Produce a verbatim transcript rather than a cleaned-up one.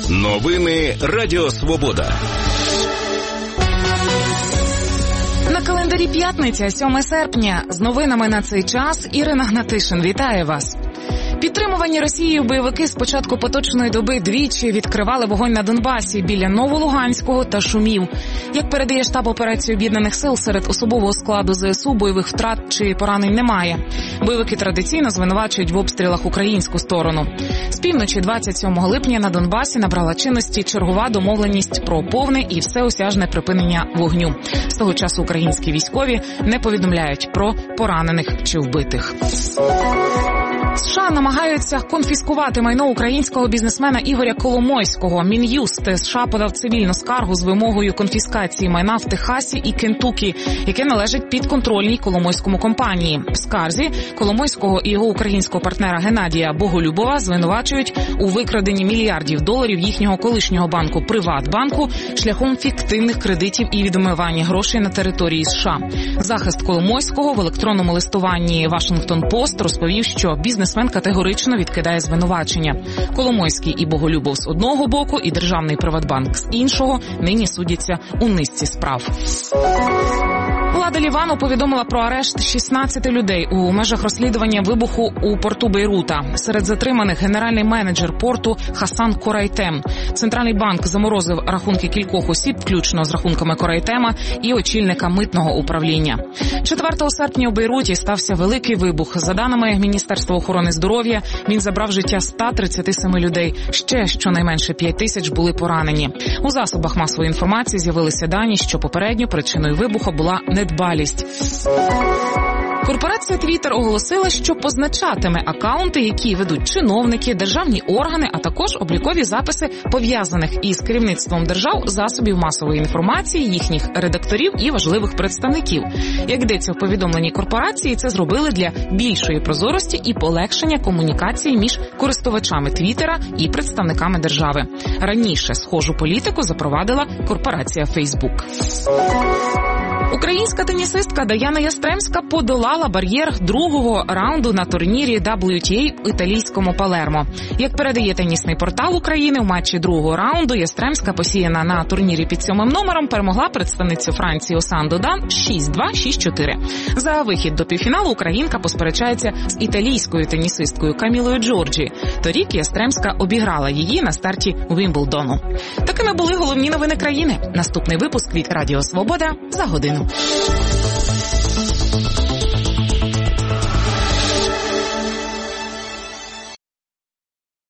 Новини Радіо Свобода. На календарі п'ятниця, сьоме серпня. З новинами на цей час Ірина Гнатишин вітає вас. Підтримувані Росією бойовики з початку поточної доби двічі відкривали вогонь на Донбасі біля Новолуганського та Шумів. Як передає штаб операції Об'єднаних сил, серед особового складу ЗСУ бойових втрат чи поранень немає. Бойовики традиційно звинувачують в обстрілах українську сторону. З півночі двадцять сьомого липня на Донбасі набрала чинності чергова домовленість про повне і всеосяжне припинення вогню. З того часу українські військові не повідомляють про поранених чи вбитих. США намагаються конфіскувати майно українського бізнесмена Ігоря Коломойського. Мін'юст США подав цивільну скаргу з вимогою конфіскації майна в Техасі і Кентукі, яке належить підконтрольній Коломойському компанії. В скарзі Коломойського і його українського партнера Геннадія Боголюбова звинувачують у викраденні мільярдів доларів їхнього колишнього банку «Приватбанку» шляхом фіктивних кредитів і відмивання грошей на території США. Захист Коломойського в електронному листуванні «Вашингтон-Пост» розповів, що бізнес Бізнесмен категорично відкидає звинувачення. Коломойський і Боголюбов з одного боку і державний Приватбанк з іншого нині судяться у низці справ. Влада Лівану повідомила про арешт шістнадцяти людей у межах розслідування вибуху у порту Бейрута. Серед затриманих генеральний менеджер порту Хасан Корайтем. Центральний банк заморозив рахунки кількох осіб, включно з рахунками Корайтема і очільника митного управління. четвертого серпня у Бейруті стався великий вибух. За даними Міністерства охорони здоров'я, він забрав життя ста тридцяти семи людей. Ще щонайменше п'ять тисяч були поранені. У засобах масової інформації з'явилися дані, що попередньо причиною вибуху була недбалість. Корпорація Twitter оголосила, що позначатиме акаунти, які ведуть чиновники, державні органи, а також облікові записи пов'язаних із керівництвом держав, засобів масової інформації, їхніх редакторів і важливих представників. Як йдеться в повідомленні корпорації, це зробили для більшої прозорості і полегшення комунікації між користувачами Твіттера і представниками держави. Раніше схожу політику запровадила корпорація Facebook. Українська тенісистка Даяна Ястремська подолала бар'єр другого раунду на турнірі дабл ю ті ей в італійському Палермо. Як передає тенісний портал України, у матчі другого раунду Ястремська, посіяна на турнірі під сьомим номером, перемогла представницю Франції Оссан Додан шість два - шість чотири. За вихід до півфіналу українка посперечається з італійською тенісисткою Камілою Джорджі. Торік Ястремська обіграла її на старті Вімблдону. Такими були головні новини країни. Наступний випуск від Радіо Свобода за годину.